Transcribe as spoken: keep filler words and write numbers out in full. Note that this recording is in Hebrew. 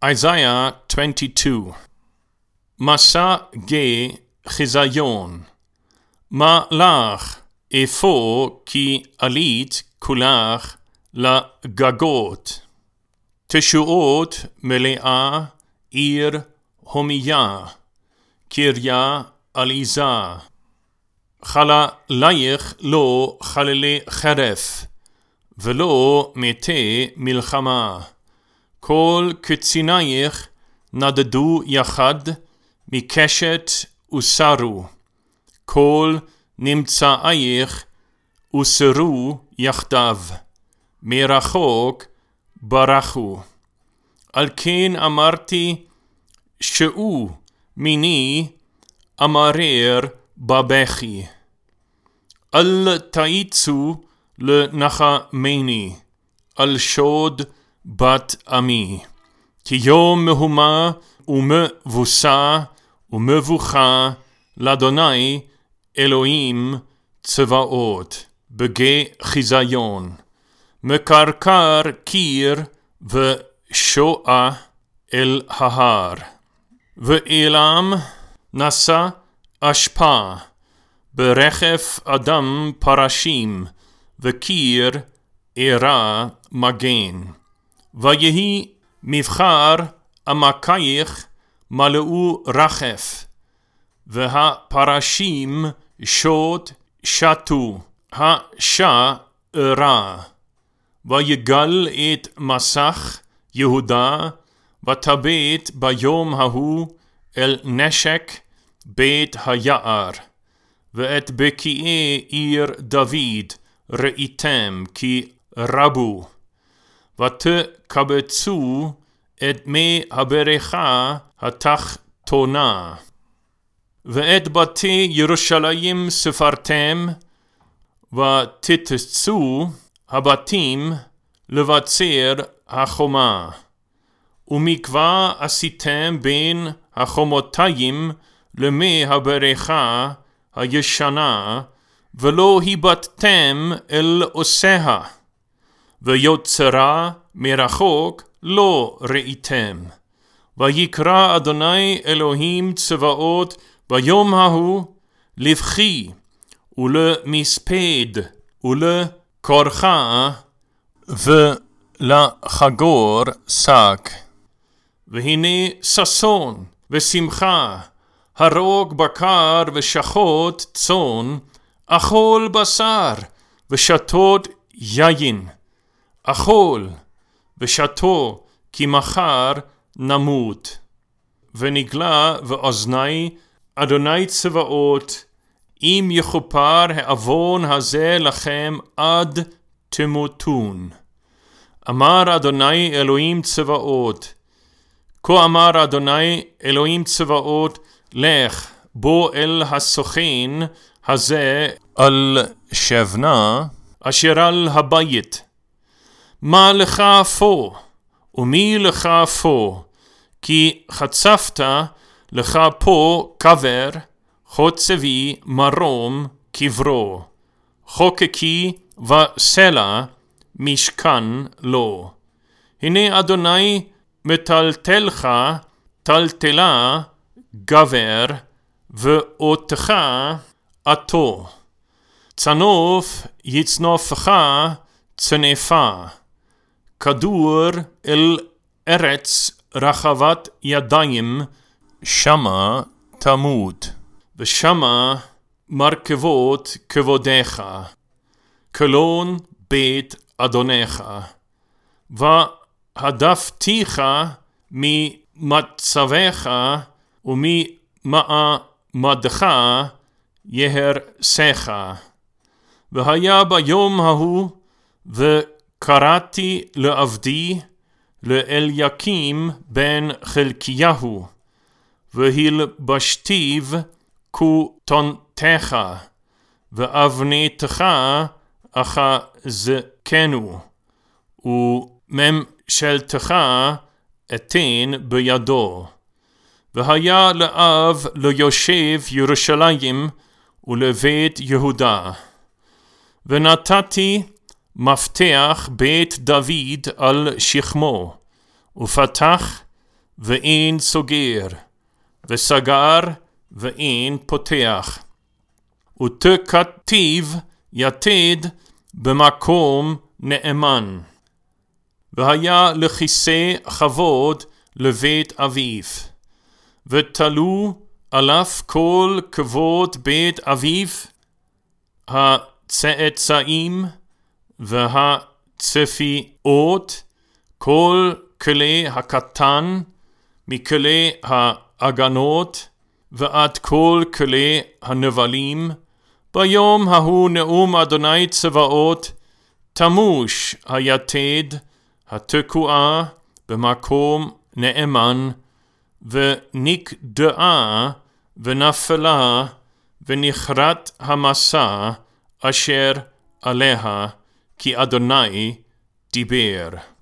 Isaiah twenty-two. Masa ge chizayon. Ma lach efo ki alit kulach la gagot. Teshuot melea ir homiyah. Kirya aliza. Chala layich lo chalele cheref. Velo mete milchama. Kol קצינייך נדדו יחד מקשת וסרו. כל נמצאייך וסרו יחדיו. מרחוק ברחו. על כן אמרתי שאו מיני אמרר בבכי. אל תאיצו לנחמני. על שוד בת עמי. כי יום מהומה ומבוסה ומבוכה לאדוני אלוהים צבאות בגיא חיזיון. מקרקר קיר ושועה אל ההר. ואילם נשא אשפה ברחף אדם פרשים וקיר אירה מגן. ויהי מבחר עמקייך מלאו רחף, והפרשים שוט שתו, השע אירה. ויגל את מסך יהודה, ותבט ביום ההוא אל נשק בית היער. ואת בקיעי עיר דוד ראיתם כי רבו. ותקבצו את מי הברכה התחתונה. ואת בתי ירושלים ספרתם, ותתצו הבתים לבצר החומה. ומקווה עשיתם בין החומותיים למי הברכה הישנה, ולא היבטתם אל עושיה. ויוצרה מרחוק לא ראיתם. ויקרא אדוני אלוהים צבאות ביום ההוא לבכי ולמספד ולקורחה ולחגור שק. והנה ששון ושמחה, הרוג בקר ושחוט צאן, אכול בשר ושתות יין. אכול ושתו כי מחר נמות. ונגלה ואוזני אדוני צבאות, אם יכופר העוון הזה לכם עד תמותון. אמר אדוני אלוהים צבאות, כה אמר אדוני אלוהים צבאות, לך בוא אל הסוכן הזה על שבנה אשר על הבית. מה לך פה, ומי לך פה, כי חצפת לך פה קבר, חוצבי מרום קברו, חוקקי וסלע משכן לו. הנה אדוני מטלטלך טלטלה גבר, ואותך עתו. צנוף יצנופך צנפה. כדור אל ארץ רחבת ידיים, שמה תמות, ושמה מרכבות כבודך, קלון בית אדונך. והדפתיך ממצבך וממעמדך יהרסך. והיה ביום ההוא וקראתי לעבדי לאליקים בן חלקיהו, והלבשתיו כותנתך, ואבניתך אחזקנו, וממשלתך אתן בידו. והיה לאב ליושב ירושלים ולבית יהודה. ונתתי מפתח בית דוד על שכמו, ופתח ואין סוגר, וסגר ואין פותח. ותכתיב יתד במקום נאמן. והיה לכיסא כבוד לבית אביו, ותלו עליו כל כבוד בית אביו, הצאצאים והצפיות, כל כלי הקטן, מכלי ההגנות, ועד כל כלי הנבלים. ביום ההוא נאום אדוני צבאות, תמוש היתד התקועה במקום נאמן, ונקדעה ונפלה, ונכרת המסע אשר עליה, כי אדוני דיבר.